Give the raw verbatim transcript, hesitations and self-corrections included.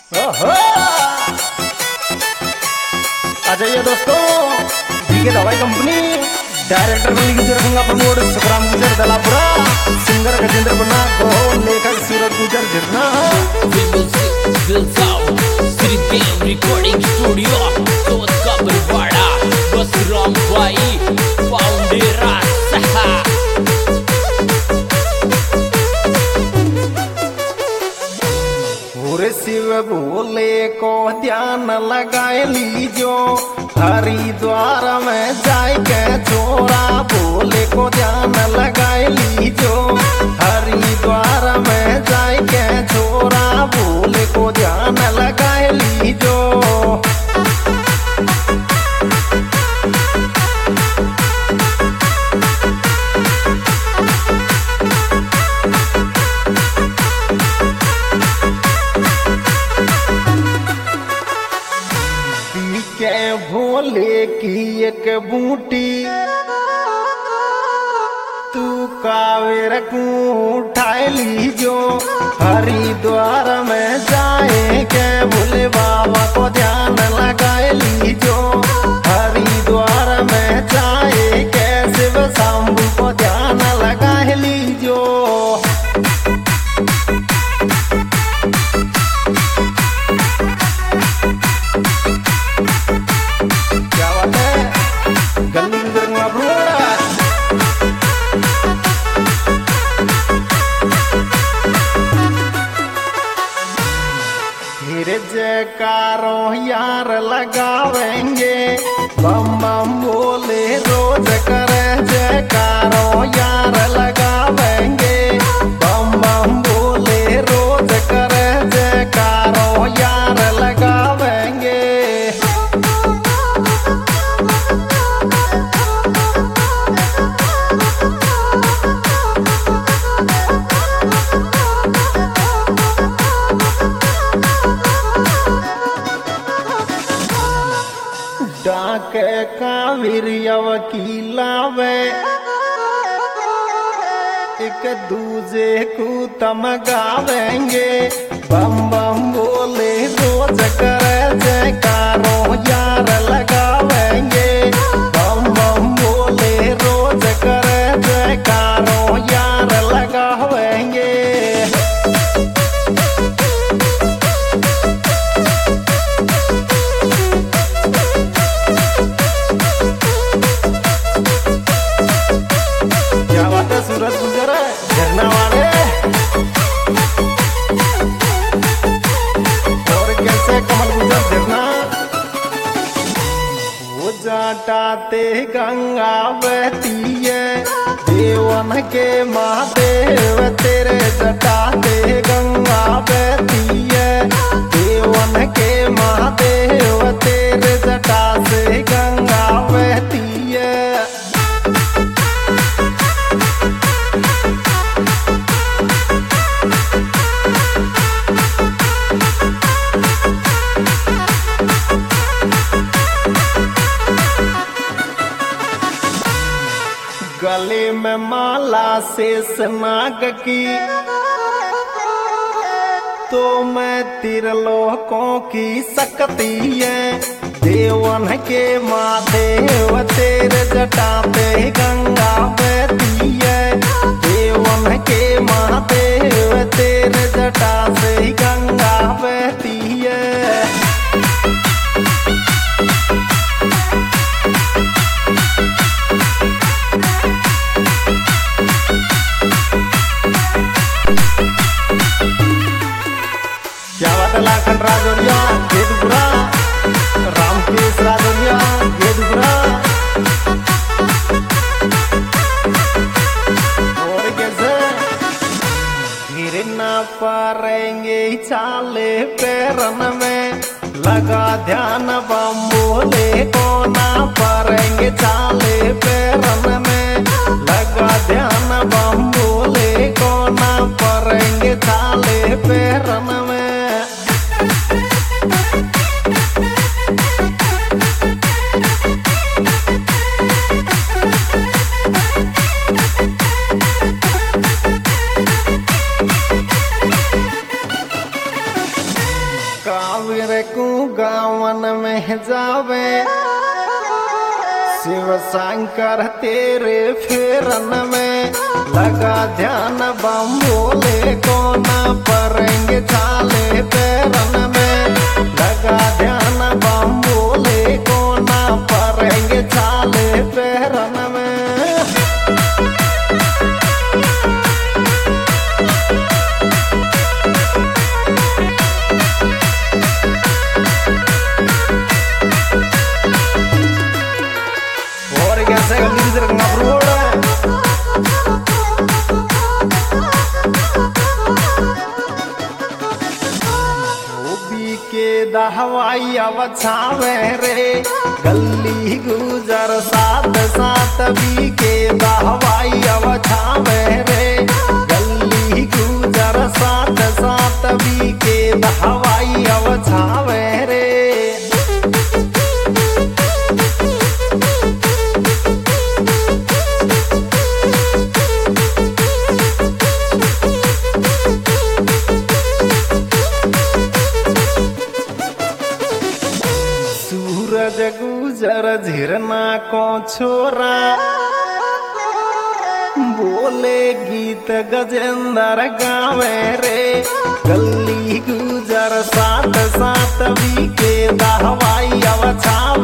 ओहो! आ जाइए दोस्तों, डीके दवाई कंपनी। डायरेक्टर बनी गुजर गंगा प्रमोद सुखराम गुजर दलापुरा, सिंगर गजेंद्र बन्ना को, लेखक सूरज गुजर झरना। रिकॉर्डिंग स्टूडियो चौथ का बरवाड़ा, बस राम भाई फाउंडेरा सहा। शिव भोले को ध्यान लगाए लीजो, हरिद्वार में जाके छोरा भोले को ध्यान लगाए लीजो, हरिद्वार में जाके छोरा भोले को ध्यान लगाए लीजो। भोले की एक बूटी तू कावेर को उठाए लीजो, हरिद्वार में जाए के भोले बाबा को ध्यान लगाए लीजो, हरिद्वार में जाए के शिव शंभु को ध्यान लगाए लीजो। जयकारों यार लगावेंगे, बम बम बोले रोज करे जयकारों यार लगावेंगे, बम बम बोले रोज करे जयकारों यार लगावेंगे। डाके कावीरियव की लावे, एक दूजे को तमगावेंगे, बम बम बोले रोज करे जयकारों यार लगावेंगे, बम बम बोले रोज करे जयकारों यार लगावेंगे। सूरज गुजर झरना वाले और कैसे कमल गुजर झरना। वो जाटाते गंगा बहती है, देवन के महादेव तेरे जटाते गंगा बहती है, देवन के महादेव तेरे जटा से गंगा बहती है। गले में माला शेष नाग की, तो मैं त्रिलोकों की शक्ति है, देवन के महादेव तेरे जटाते गंगा बहती है, देवन के महादेव तेरे जटा से गंगा बहती है। लाखन राजोरिया गेदुपुरा, रामकेश राजोरिया गेदुपुरा और कैसे गिरना पारेंगे चाले पैरन में, लगा ध्यान बम बोले को ना पारेंगे चाले पैरन में, लगा ध्यान बम बोले को ना पारेंगे चाले पैरन में। कावीर को गावन में जावे शिव शंकर तेरे फेरन में लगा ध्यान बम बोले कोना परेंगे छाले पैरन में लगा ध्यान बम बोले कोना परेंगे छाले पैरन में। कैसे गली से रखना रोड धोबी के दहवाई अब छावे रे गली गुजर साथ साथ भी के दहवाई अब छावे रे गली गुजर साथ साथ भी के दहवाई अब छावे रे। सूरज गुजर झिरना को छोरा बोले गीत गजेंद्र गावे रे गली गुजर साथ साथ भी के दहवाई अब छावे